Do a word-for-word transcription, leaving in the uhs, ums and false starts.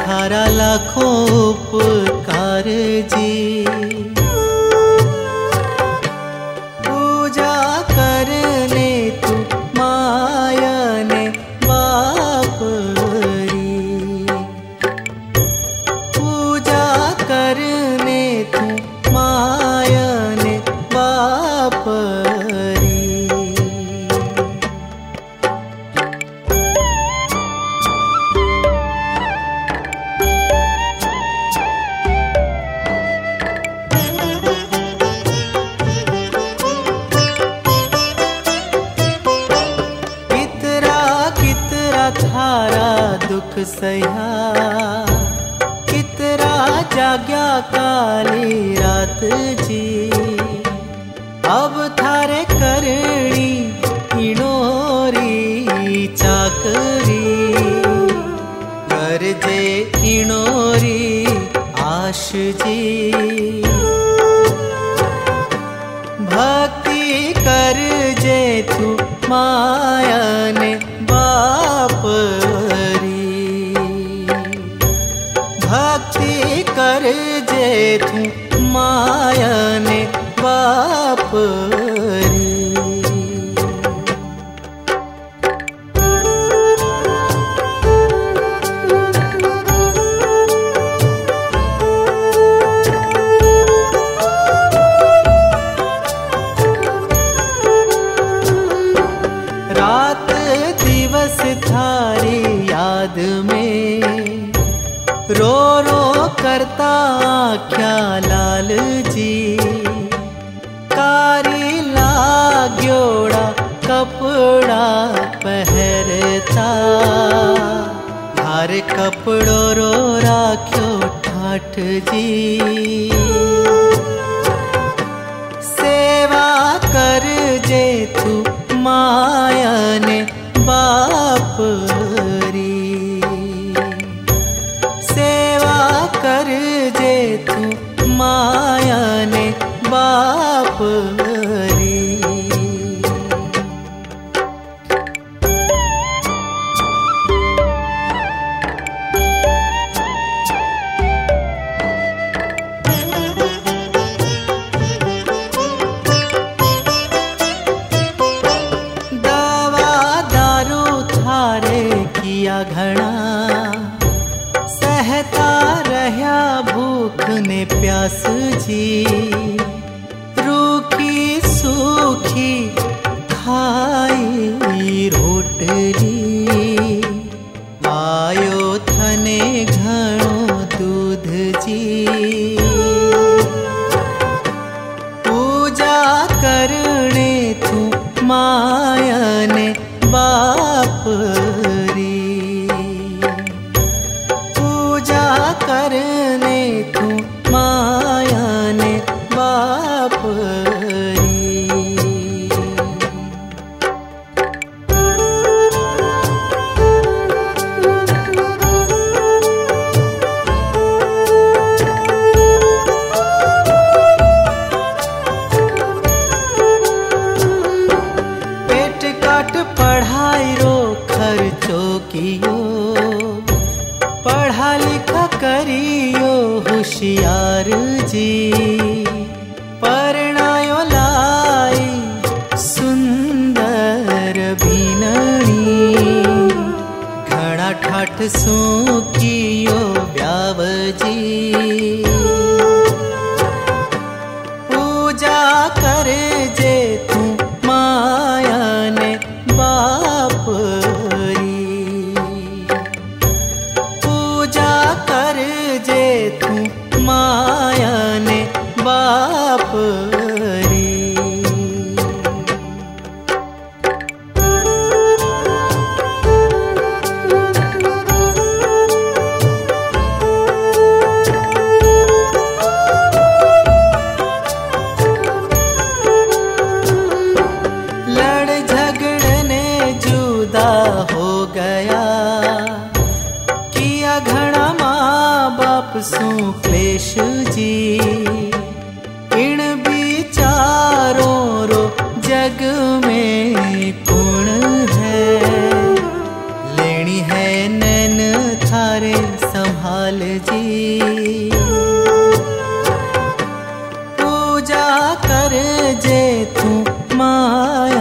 थारा लाखों उपकार जी। पूजा करने तू मायने बाप री, पूजा करने तू मायने बाप री। थारा दुख सहा, कितरा जाग्या काली रात जी। अब थारे करणी इणोरी चाकरी, कर जे इणोरी आश जी। भक्ति कर जे तू मायने बाप री, भक्ति कर जे तू मायने बाप री। रात दिवस थारी याद में रो रो करता क्या लाल जी। कारी लाग्योड़ा कपड़ा पहरता, हर कपड़ो रो राख्यो ठाठ जी। सेवा कर जे तू मायने बाप री, सेवा कर जे तू मायने बाप री। किया घना सहता रहा भूख ने प्यास जी। रूखी सूखी खाई रोटली, आयो थने घणो दूध जी। पूजा करने तू मायने बाप री, पूजा करने तू मायने बाप री। पेट काट पढ़ाई रो खर्चो कियो, पढ़ा लिखा करियो होशियार जी। परणायो लाई सुंदर भीनणी, घड़ा ठाठ सो कियो ब्याव जी। पूजा कर जे तू मायने बाप री, पूजा कर जे तू मायने बाप री। हो गया किया घड़ा माँ बाप सु क्लेश जी। इन विचार पूजा कर जे तू माया